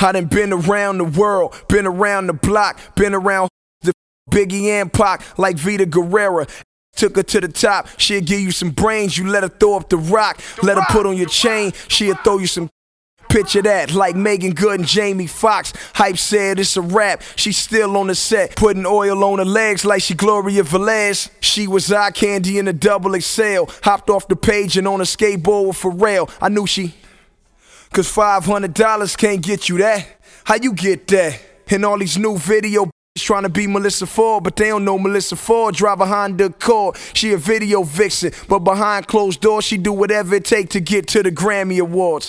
I done been around the world, been around the block, been around the Biggie and Pac like Vita Guerrera. Took her to the top, she'll give you some brains, you let her throw up the rock. Let her put on your chain, she'll throw you some. Picture that, like Megan Good and Jamie Foxx. Hype said it's a rap, she's still on the set, putting oil on her legs like she Gloria Velez. She was eye candy in a double XL, hopped off the page and on a skateboard with Pharrell. I knew she, cause $500 can't get you that. How you get that? And all these new video trying to be Melissa Ford, but they don't know Melissa Ford drive a Honda Accord. She a video vixen, but behind closed doors she do whatever it take to get to the Grammy Awards.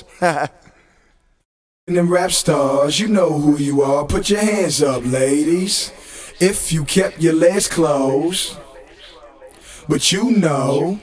And them rap stars, you know who you are. Put your hands up, ladies. If you kept your legs closed, but you know.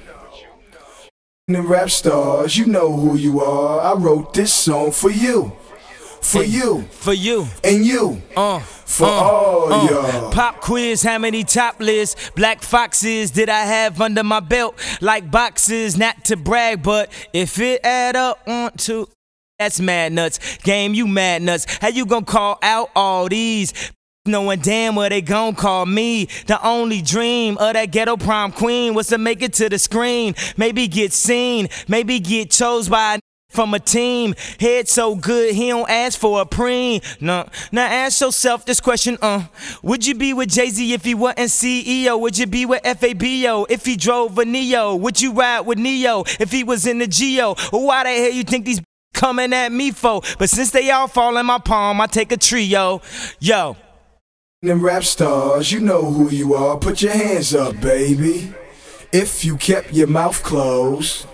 And them rap stars, you know who you are. I wrote this song for you. For you. For you. And you. For all y'all. Pop quiz, how many top lists? Black foxes did I have under my belt? Like boxes, not to brag, but if it add up, 1, 2. That's mad nuts. Game, you mad nuts. How you gonna call out all these? Knowing damn well they gon' call me. The only dream of that ghetto prom queen was to make it to the screen. Maybe get seen, maybe get chose by a from a team. Head so good he don't ask for a preen. No. Now ask yourself this question, would you be with Jay-Z if he wasn't CEO? Would you be with FABO if he drove a Neo? Would you ride with Neo if he was in the Geo? Or why the hell you think these coming at me for? But since they all fall in my palm, I take a trio. Yo. Them rap stars, you know who you are. Put your hands up, baby. If you kept your mouth closed,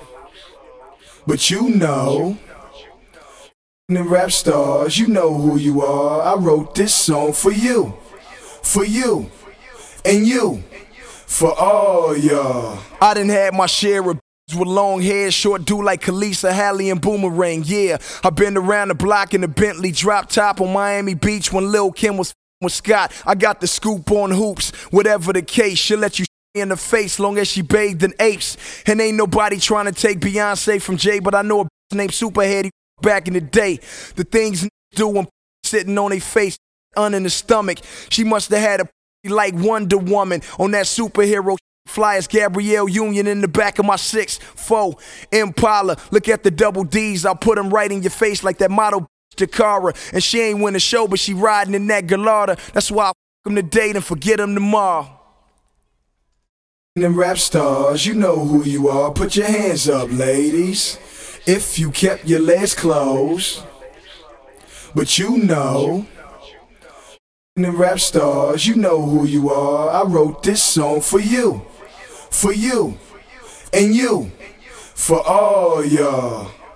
but you know. Them rap stars, you know who you are. I wrote this song for you. For you. And you. For all y'all. I done had my share of with long hair, short dude like Khaleesa, Halle, and Boomerang. Yeah, I've been around the block in the Bentley drop top on Miami Beach when Lil' Kim was with Scott. I got the scoop on hoops. Whatever the case, she'll let you in the face long as she bathed in apes. And ain't nobody trying to take Beyonce from Jay, but I know a named Superhead back in the day. The things do when sitting on their face, in the stomach. She must have had a like Wonder Woman on that superhero. Fly as Gabrielle Union in the back of my 6'4" Impala. Look at the double D's, I'll put them right in your face like that model Jakara. And she ain't win a show, but she riding in that Gallardo. That's why I f*** them today and forget them tomorrow. And them rap stars, you know who you are. Put your hands up, ladies. If you kept your legs closed, but you know. And them rap stars, you know who you are. I wrote this song for you. For you. And you. For all y'all.